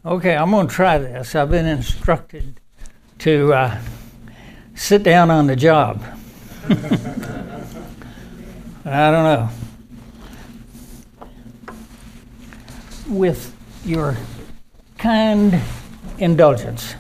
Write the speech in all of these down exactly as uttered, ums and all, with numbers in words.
Okay, I'm going to try this. I've been instructed to uh, sit down on the job. I don't know. With your kind indulgence,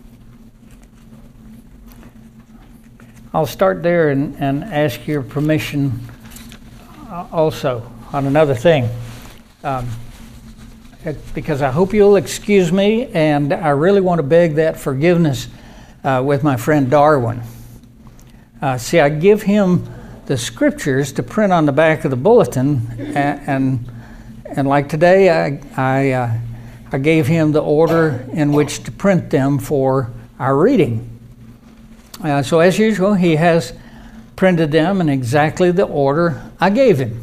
I'll start there and, and ask your permission also on another thing. Um, because I hope you'll excuse me, and I really want to beg that forgiveness uh, with my friend Darwin. Uh, see, I give him the scriptures to print on the back of the bulletin, and and, and like today, I I, uh, I gave him the order in which to print them for our reading. Uh, so as usual, he has printed them in exactly the order I gave him.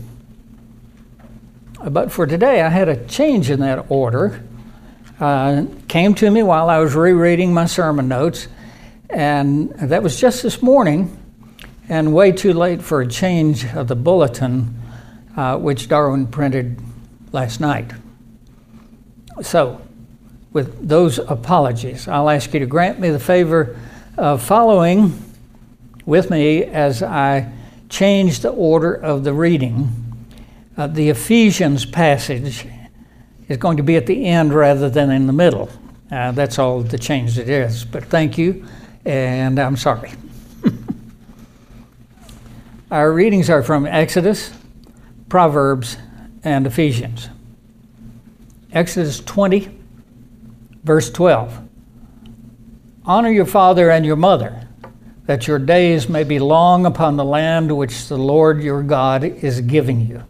But for today, I had a change in that order. Uh, came to me while I was rereading my sermon notes, and that was just this morning, and way too late for a change of the bulletin, uh, which Darwin printed last night. So, with those apologies, I'll ask you to grant me the favor of following with me as I change the order of the reading. Uh, the Ephesians passage is going to be at the end rather than in the middle. Uh, that's all the change it is. But thank you, and I'm sorry. Our readings are from Exodus, Proverbs, and Ephesians. Exodus twenty, verse twelve. Honor your father and your mother, that your days may be long upon the land which the Lord your God is giving you.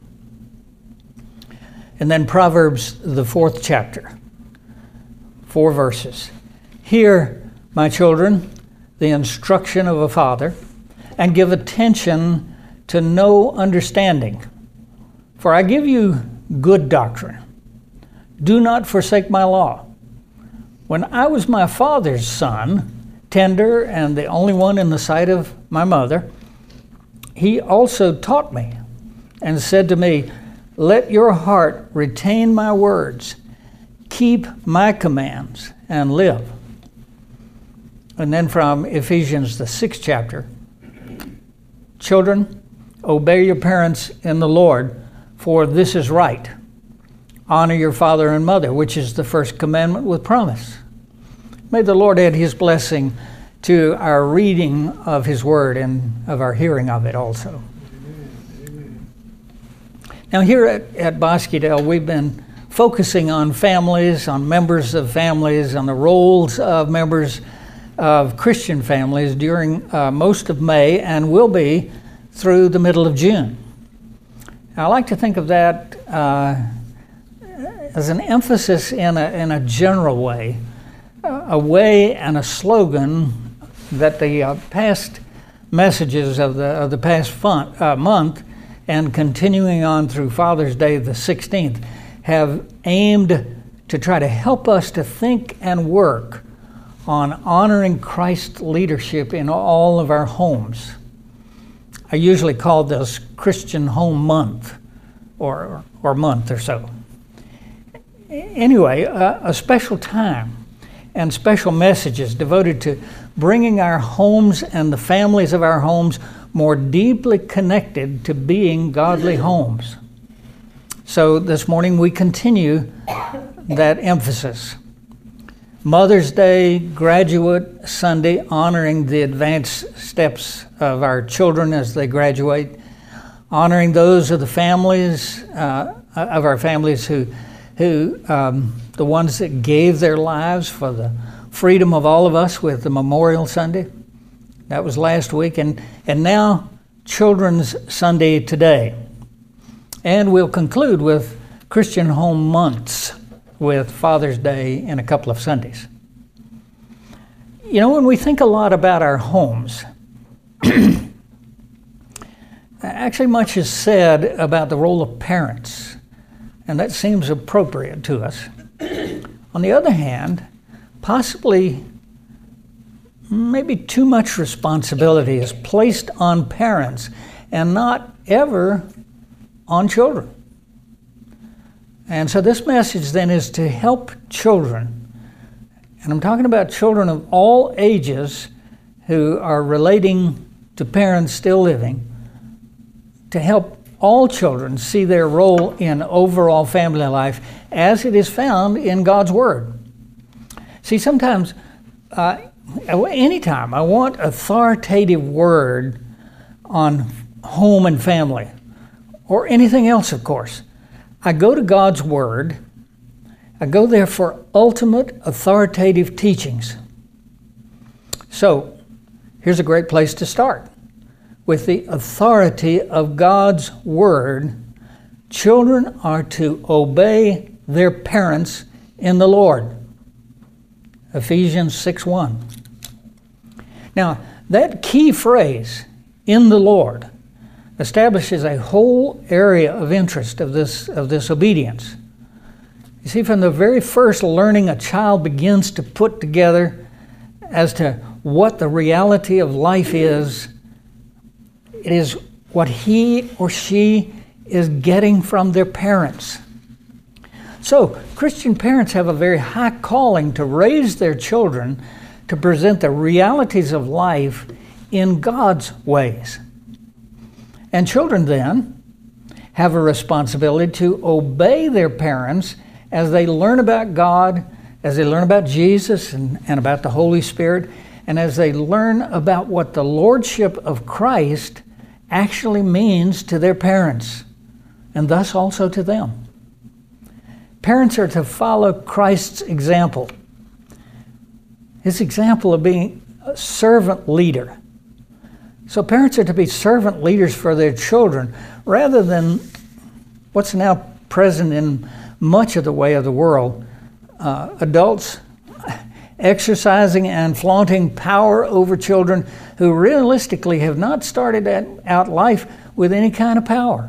And then Proverbs, the fourth chapter, four verses. Hear, my children, the instruction of a father, and give attention to no understanding. For I give you good doctrine. Do not forsake my law. When I was my father's son, tender and the only one in the sight of my mother, he also taught me and said to me, let your heart retain my words, keep my commands, and live. And then from Ephesians, the sixth chapter, children, obey your parents in the Lord, for this is right. Honor your father and mother, which is the first commandment with promise. May the Lord add his blessing to our reading of his word and of our hearing of it also. Now here at, at Bosquedale, we've been focusing on families, on members of families, on the roles of members of Christian families during uh, most of May, and will be through the middle of June. I like to think of that uh, as an emphasis in a, in a general way, a way and a slogan that the uh, past messages of the, of the past fun, uh, month and continuing on through Father's Day, the sixteenth, have aimed to try to help us to think and work on honoring Christ's leadership in all of our homes. I usually call this Christian Home Month, or, or month or so. Anyway, a, a special time and special messages devoted to bringing our homes and the families of our homes more deeply connected to being godly homes. So this morning we continue that emphasis. Mother's Day, Graduate Sunday, honoring the advanced steps of our children as they graduate, honoring those of the families, uh, of our families who, who um, the ones that gave their lives for the freedom of all of us with the Memorial Sunday. That was last week, and, and now Children's Sunday today. And we'll conclude with Christian Home Months with Father's Day in a couple of Sundays. You know, when we think a lot about our homes, actually much is said about the role of parents, and that seems appropriate to us. On the other hand, possibly maybe too much responsibility is placed on parents and not ever on children. And so this message then is to help children And I'm talking about children of all ages who are relating to parents still living, to help all children see their role in overall family life as it is found in God's Word. See, sometimes, uh, anytime I want authoritative word on home and family, or anything else, of course, I go to God's Word. I go there for ultimate authoritative teachings. So, here's a great place to start. With the authority of God's Word, children are to obey their parents in the Lord. Ephesians six one. Now, that key phrase, in the Lord, establishes a whole area of interest of this, of this obedience. You see, from the very first learning a child begins to put together as to what the reality of life is, it is what he or she is getting from their parents. So, Christian parents have a very high calling to raise their children to present the realities of life in God's ways. And children then have a responsibility to obey their parents as they learn about God, as they learn about Jesus and, and about the Holy Spirit, and as they learn about what the Lordship of Christ actually means to their parents, and thus also to them. Parents are to follow Christ's example, his example of being a servant leader. So parents are to be servant leaders for their children, rather than what's now present in much of the way of the world, uh, adults exercising and flaunting power over children who realistically have not started out life with any kind of power.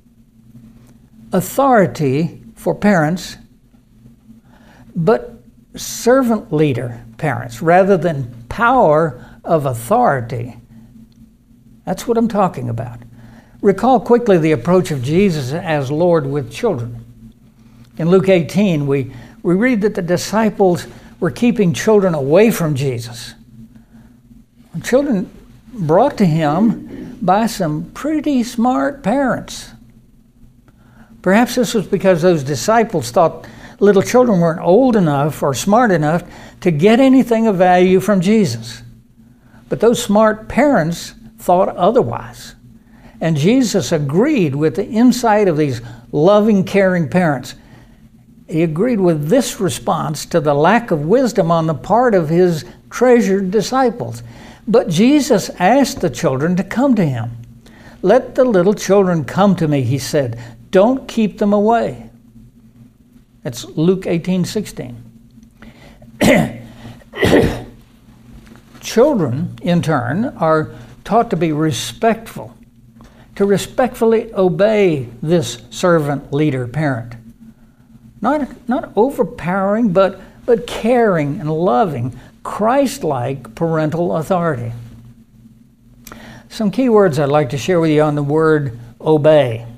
Authority for parents, but servant leader parents, rather than power of authority. That's what I'm talking about. Recall quickly the approach of Jesus as Lord with children. In Luke eighteen, we, we read that the disciples were keeping children away from Jesus. Children brought to him by some pretty smart parents. Perhaps this was because those disciples thought little children weren't old enough or smart enough to get anything of value from Jesus. But those smart parents thought otherwise. And Jesus agreed with the insight of these loving, caring parents. He agreed with this response to the lack of wisdom on the part of his treasured disciples. But Jesus asked the children to come to him. "Let the little children come to me," he said. "Don't keep them away." That's Luke eighteen sixteen. Children, in turn, are taught to be respectful, to respectfully obey this servant leader parent. Not, not overpowering, but, but caring and loving, Christ-like parental authority. Some key words I'd like to share with you on the word obey.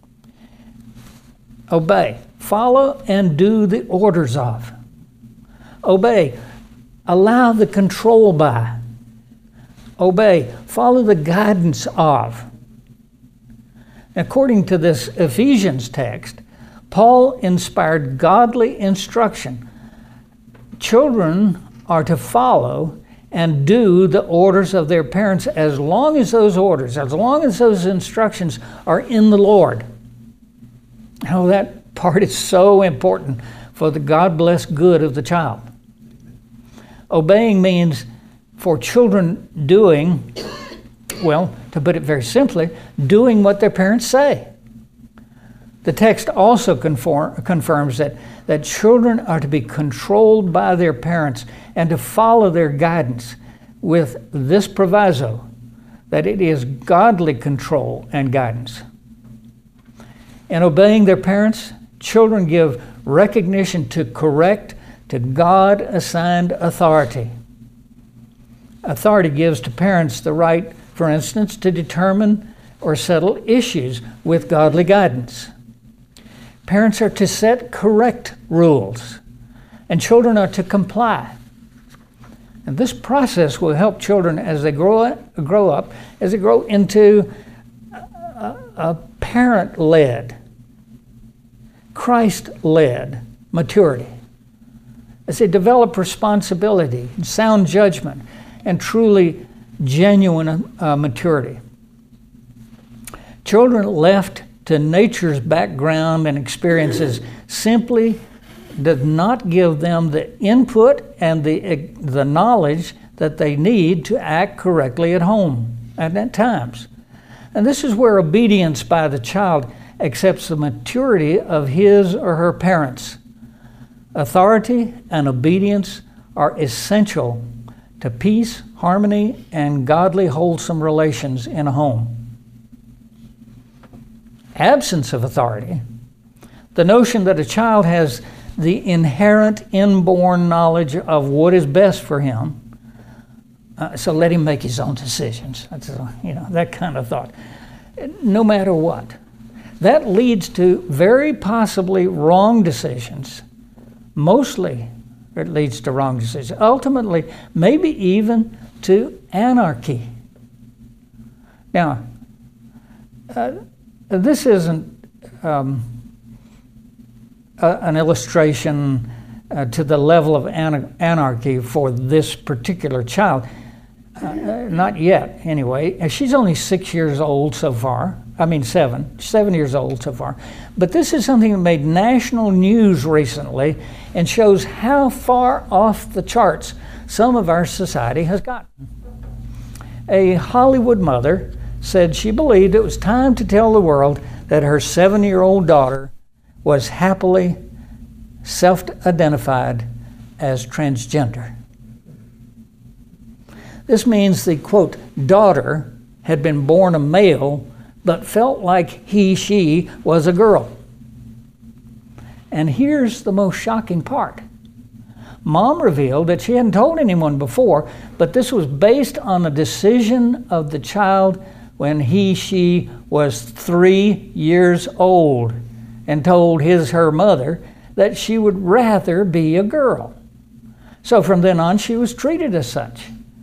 Obey. Follow and do the orders of. Obey. Allow the control by. Obey. Follow the guidance of. According to this Ephesians text, Paul inspired godly instruction. Children are to follow and do the orders of their parents as long as those orders, as long as those instructions are in the Lord. Oh, that part is so important for the God-blessed good of the child. Obeying means for children doing, well, to put it very simply, doing what their parents say. The text also conform, confirms that, that children are to be controlled by their parents and to follow their guidance with this proviso, that it is godly control and guidance. In obeying their parents, children give recognition to correct, to God-assigned authority. Authority gives to parents the right, for instance, to determine or settle issues with godly guidance. Parents are to set correct rules, and children are to comply And this process will help children as they grow up, grow up as they grow into a, a parent-led, Christ-led maturity, as they develop responsibility, sound judgment, and truly genuine uh, maturity. Children left to nature's background and experiences simply does not give them the input and the, the knowledge that they need to act correctly at home and at times. And this is where obedience by the child accepts the maturity of his or her parents. Authority and obedience are essential to peace, harmony, and godly, wholesome relations in a home. Absence of authority, the notion that a child has the inherent inborn knowledge of what is best for him, uh, so let him make his own decisions. That's, uh, you know, that kind of thought. No matter what. That leads to very possibly wrong decisions. Mostly it leads to wrong decisions. Ultimately, maybe even to anarchy. Now, uh, this isn't um, a, an illustration uh, to the level of an- anarchy for this particular child. Uh, not yet, anyway. She's only six years old so far. I mean, seven. Seven years old so far. But this is something that made national news recently and shows how far off the charts some of our society has gotten. A Hollywood mother said she believed it was time to tell the world that her seven-year-old daughter was happily self-identified as transgender. This means the, quote, daughter had been born a male but felt like he, she was a girl. And here's the most shocking part. Mom revealed that she hadn't told anyone before, but this was based on a decision of the child when he, she was three years old and told his, her mother that she would rather be a girl. So from then on, she was treated as such.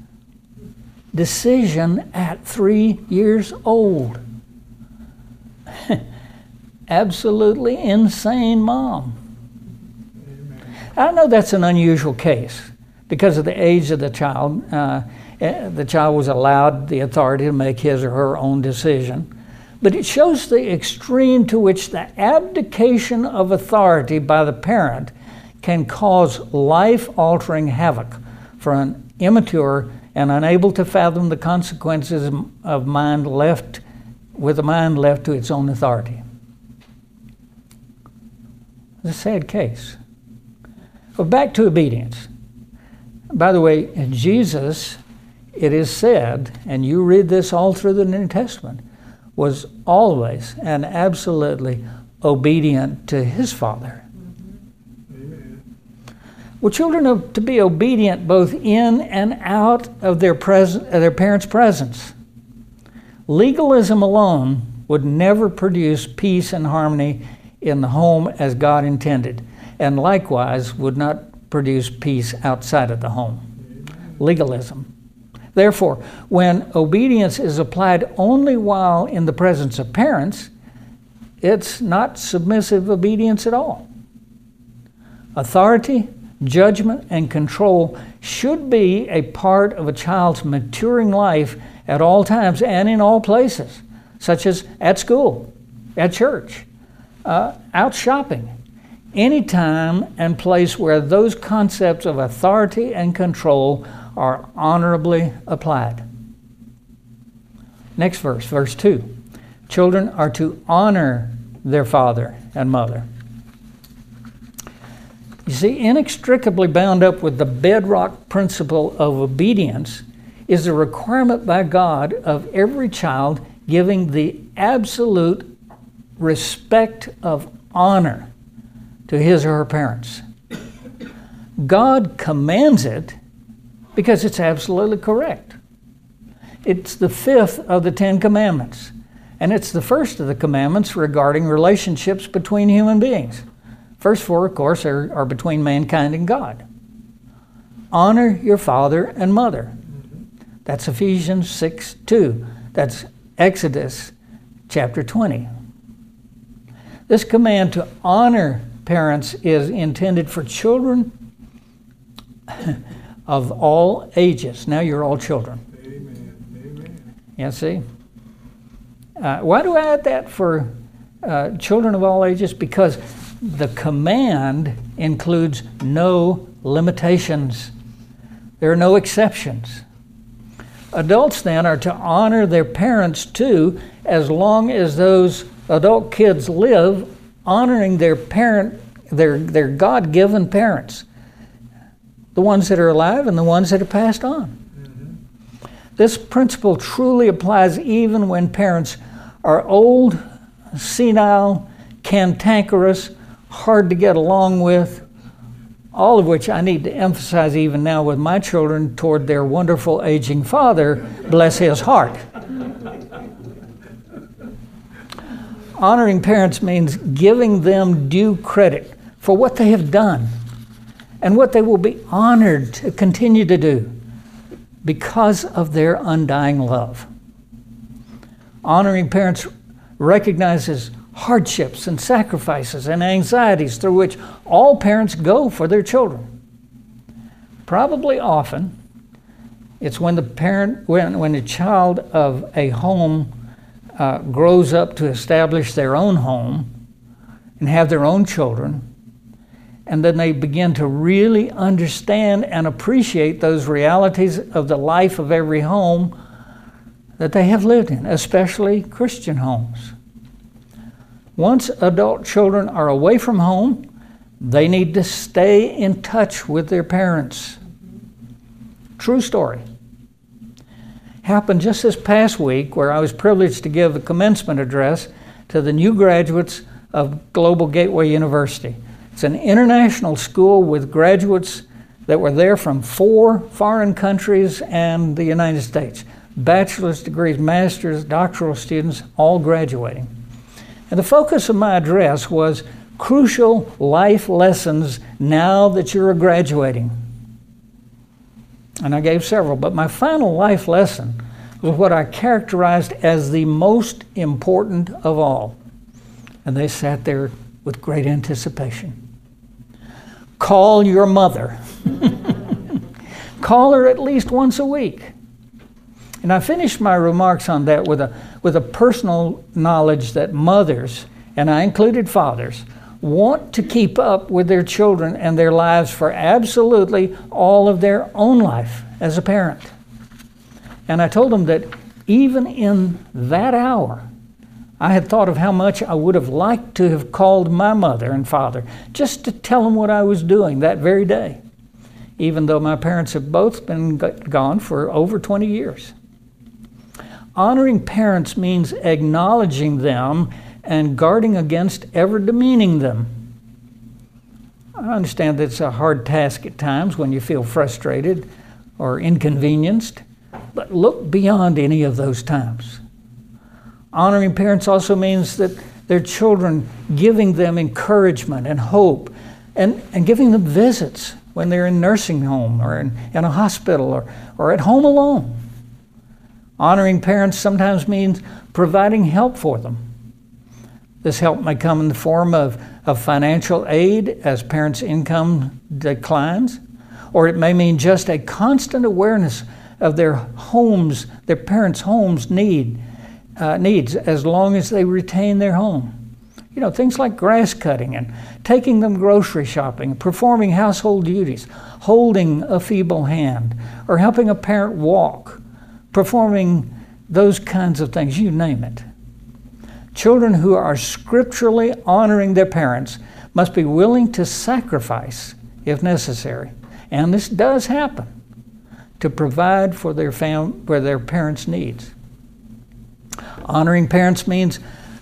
Decision at three years old. Absolutely insane mom. I know that's an unusual case because of the age of the child. Uh, the child was allowed the authority to make his or her own decision. But it shows the extreme to which the abdication of authority by the parent can cause life-altering havoc for an immature and unable to fathom the consequences of mind left, with a mind left to its own authority. It's a sad case. Well, back to obedience. By the way, Jesus, it is said, and you read this all through the New Testament, was always and absolutely obedient to his Father. Well, children are to be obedient both in and out of their pres- their parents' presence. Legalism alone would never produce peace and harmony in the home as God intended, and likewise would not produce peace outside of the home. Legalism. Therefore, when obedience is applied only while in the presence of parents, it's not submissive obedience at all. Authority, judgment, and control should be a part of a child's maturing life at all times and in all places, such as at school, at church, uh, out shopping, any time and place where those concepts of authority and control are honorably applied. Next verse, verse two. Children are to honor their father and mother. You see, inextricably bound up with the bedrock principle of obedience is the requirement by God of every child giving the absolute respect of honor to his or her parents. God commands it because it's absolutely correct. It's the fifth of the Ten Commandments, and it's the first of the commandments regarding relationships between human beings. First four, of course, are, are between mankind and God. honor your father and mother. That's Ephesians six two. That's Exodus chapter twenty. This command to honor parents is intended for children of all ages. Now you're all children. Amen. Amen. Yeah, see? Uh, why do I add that for uh, children of all ages? Because the command includes no limitations. There are no exceptions. Adults then are to honor their parents too, as long as those adult kids live honoring their parent, their, their God-given parents, the ones that are alive and the ones that have passed on. Mm-hmm. This principle truly applies even when parents are old, senile, cantankerous, hard to get along with, all of which I need to emphasize even now with my children toward their wonderful aging father, bless his heart. Honoring parents means giving them due credit for what they have done and what they will be honored to continue to do because of their undying love. Honoring parents recognizes hardships and sacrifices and anxieties through which all parents go for their children. Probably often, it's when the parent, when, when a child of a home uh, grows up to establish their own home and have their own children, and then they begin to really understand and appreciate those realities of the life of every home that they have lived in, especially Christian homes. Once adult children are away from home, they need to stay in touch with their parents. True story. Happened just this past week where I was privileged to give a commencement address to the new graduates of Global Gateway University. It's an international school with graduates that were there from four foreign countries and the United States. Bachelor's degrees, master's, doctoral students, all graduating. And the focus of my address was crucial life lessons now that you're graduating. And I gave several, but my final life lesson was what I characterized as the most important of all. And they sat there with great anticipation. Call your mother. Call her at least once a week. And I finished my remarks on that with a with a personal knowledge that mothers, and I included fathers, want to keep up with their children and their lives for absolutely all of their own life as a parent. And I told them that even in that hour, I had thought of how much I would have liked to have called my mother and father just to tell them what I was doing that very day, even though my parents have both been gone for over twenty years. Honoring parents means acknowledging them and guarding against ever demeaning them. I understand that it's a hard task at times when you feel frustrated or inconvenienced, but look beyond any of those times. Honoring parents also means that their children, giving them encouragement and hope and, and giving them visits when they're in nursing home or in, in a hospital or, or at home alone. Honoring parents sometimes means providing help for them. This help may come in the form of, of financial aid as parents' income declines, or it may mean just a constant awareness of their homes, their parents' homes need, uh, needs as long as they retain their home. You know, things like grass cutting and taking them grocery shopping, performing household duties, holding a feeble hand, or helping a parent walk, performing those kinds of things, you name it. Children who are scripturally honoring their parents must be willing to sacrifice if necessary, and this does happen, to provide for their fam- for their parents' needs. Honoring parents means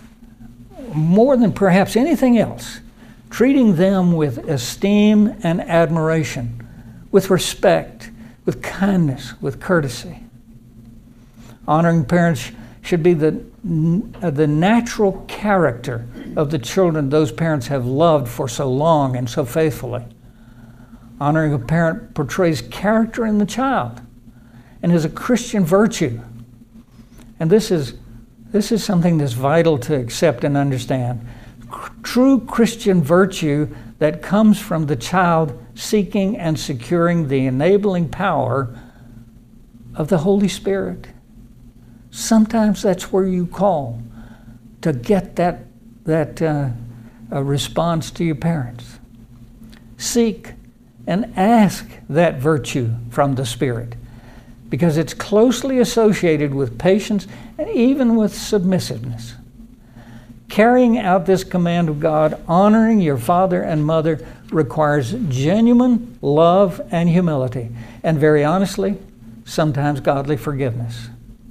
more than perhaps anything else, treating them with esteem and admiration, with respect, with kindness, with courtesy. Honoring parents should be the, the natural character of the children those parents have loved for so long and so faithfully. Honoring a parent portrays character in the child and is a Christian virtue. And this is, this is something that's vital to accept and understand. True Christian virtue that comes from the child seeking and securing the enabling power of the Holy Spirit. Sometimes that's where you call to get that, that uh, uh, response to your parents. Seek and ask that virtue from the Spirit, because it's closely associated with patience and even with submissiveness. Carrying out this command of God, honoring your father and mother, requires genuine love and humility, and very honestly, sometimes godly forgiveness.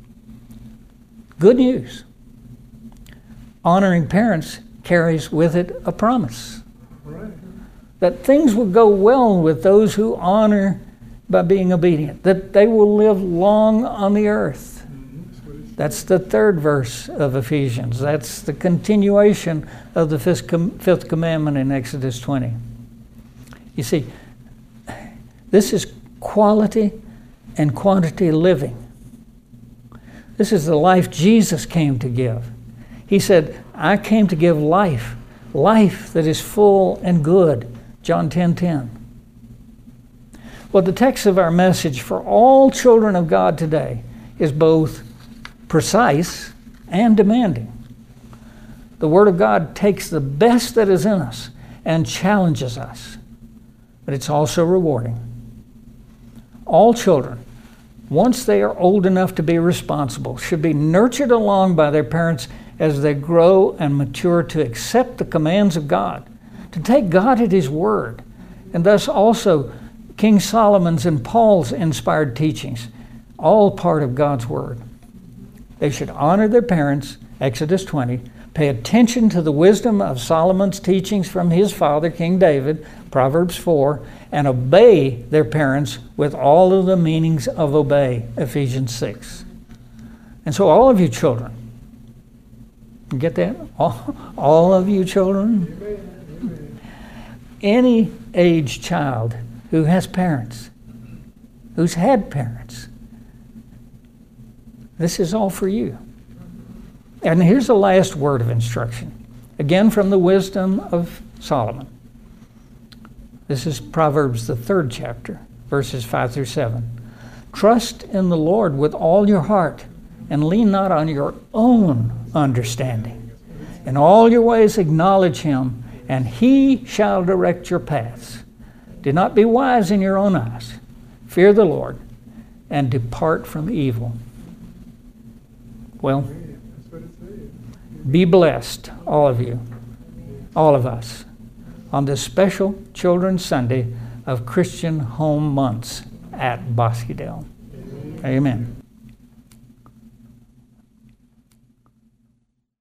Good news. Honoring parents carries with it a promise that things will go well with those who honor by being obedient, that they will live long on the earth. That's the third verse of Ephesians. That's the continuation of the fifth, com- fifth commandment in Exodus twenty. You see, this is quality and quantity living. This is the life Jesus came to give. He said, I came to give life, life that is full and good. John ten ten. Well, the text of our message for all children of God today is both precise and demanding. The Word of God takes the best that is in us and challenges us, but it's also rewarding. All children, once they are old enough to be responsible, should be nurtured along by their parents as they grow and mature to accept the commands of God, to take God at His word, and thus also King Solomon's and Paul's inspired teachings, all part of God's word. They should honor their parents, Exodus twenty, pay attention to the wisdom of Solomon's teachings from his father, King David, Proverbs four, and obey their parents with all of the meanings of obey, Ephesians six. And so all of you children, you get that? All, all of you children? Any age child who has parents, who's had parents, this is all for you. And here's the last word of instruction, again from the wisdom of Solomon. This is Proverbs, the third chapter, verses five through seven. Trust in the Lord with all your heart, and lean not on your own understanding. In all your ways acknowledge Him, and He shall direct your paths. Do not be wise in your own eyes. Fear the Lord, and depart from evil. Well, be blessed, all of you, all of us, on this special Children's Sunday of Christian Home Months at Bosquedale. Amen.